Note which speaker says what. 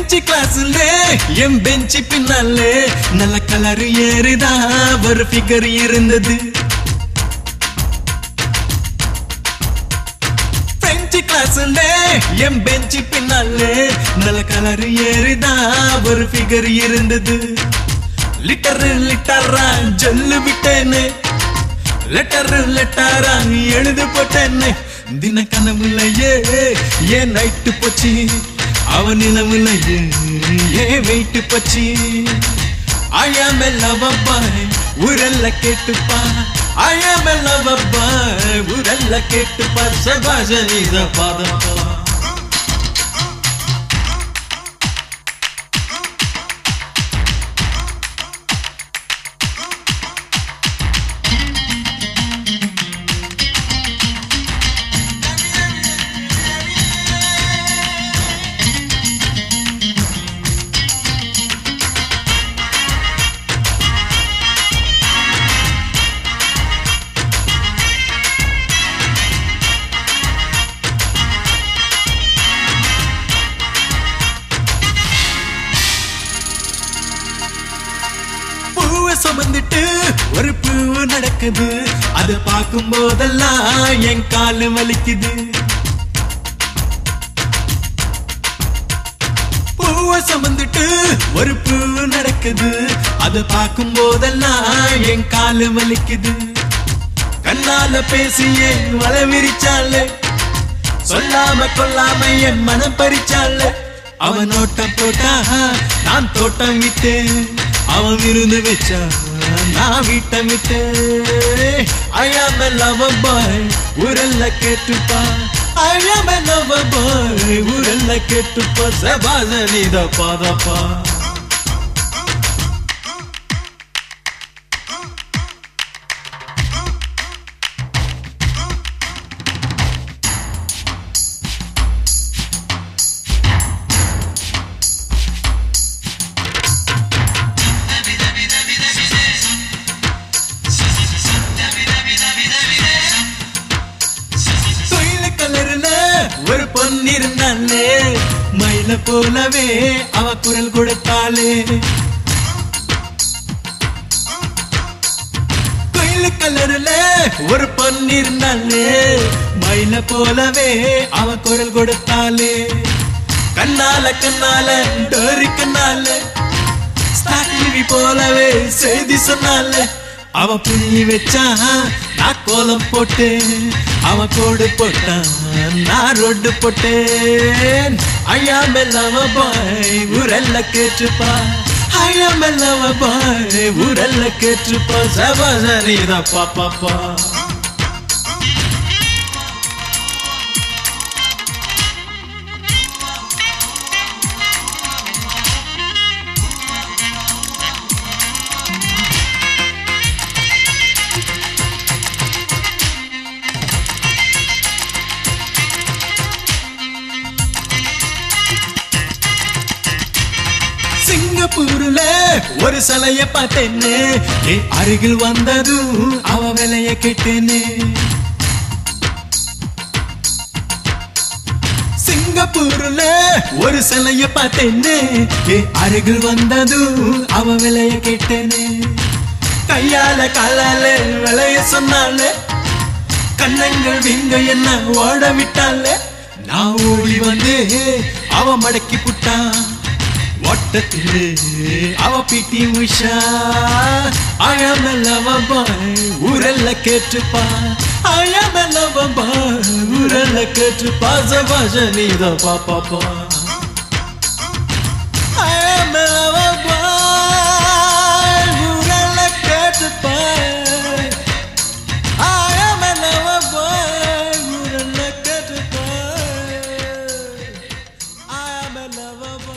Speaker 1: Bench கிளாஸ்ல என் bench பின்னாலே நல்ல கலர் ஏறுதா ஒரு ஃபிகர் இருந்தது. பெஞ்ச் கிளாஸ்ல என் பெஞ்ச் பின்னாலே நல்ல கலர் ஏறுதா ஒரு ஃபிகர் இருந்தது. லிட்டர் லிட்டரா ஜொல்லு விட்டேன்னு, லெட்டர் லெட்டரா எழுது போட்டேன்னு. தின கனவுலையே ஏன் நைட்டு போச்சு, அவன் நிலவுலையே ஏன் வெயிட்டு போச்சு. I am a lover boy, ஊரெல்ல கேட்டுப்பா. I am a lover boy, ஊரெல்ல கேட்டுப்பா. சபாஷனித பாதப்பா. சுமந்துட்டு ஒரு பூ நடக்குது, அது பார்க்கும் போதெல்லாம் என் காலு வலிக்குது. பூவை சுமந்துட்டு ஒரு பூ நடக்குது, அது பார்க்கும் போதெல்லாம் என் காலு வலிக்குது. கண்ணால பேசியே வலை விரிச்சாலே, சொல்லாம கொல்லாம என் மனம் பறிச்சாலே. அவன் ஓட்டம் போட்டா நான் தோட்டம் விட்டேன், அவன் விருந்து வச்சா நான் வீட்டம் விட்டேன். I am a lover boy, ஊரெல்ல கேட்டுப்பா. I am a lover boy, ஊரெல்ல கேட்டுப்பா. சபாஷனித பாதப்பா. ஒரு பொண்ணு இருந்தாலே மயில போலவே அவ குரல் கொடுத்தாலே. கோயில் கலர்ல ஒரு பொண்ணு இருந்தாலே மயில போலவே அவ குரல் கொடுத்தாலே. கண்ணால கண்ணால டோரி கண்ணால ஸ்டார்டிவி போலவே செய்தி சொன்னாலே. அவ புள்ளி வச்சா நான் கோலம் போட்டேன், அவ கோடு போட்டான் நான் ரோடு போட்டேன். I am a lover boy, ஊரெல்ல கேட்டுப்பா. I am a lover boy, ஊரெல்ல கேட்டுப்பா. சபாஷனித பாப்பா. சிங்கப்பூர்ல ஒரு சிலைய பார்த்தேன்னு, அருகில் வந்ததும் அவ விலைய கேட்டேன்னு. சிங்கப்பூர்ல ஒரு சிலைய பார்த்தேன்னு, அருகில் வந்ததும் அவ விலைய கேட்டேன்னு. கையால காலால விலைய சொன்னாலே, கண்ணங்கள் விங்க என்ன ஓட விட்டாலே. நான் ஓடி வந்து அவ மடக்கி புட்டான் ஓட்டத்திலே அவ பிடி Usha. I am a lover boy, ஊரெல்ல கேட்டுப்பா. I am a lover boy, ஊரெல்ல கேட்டுப்பா. சபாஷனித பாப்பா. I am a lover boy, ஊரெல்ல கேட்டுப்பா. I am a lover boy, ஊரெல்ல கேட்டுப்பா. I am a lover boy.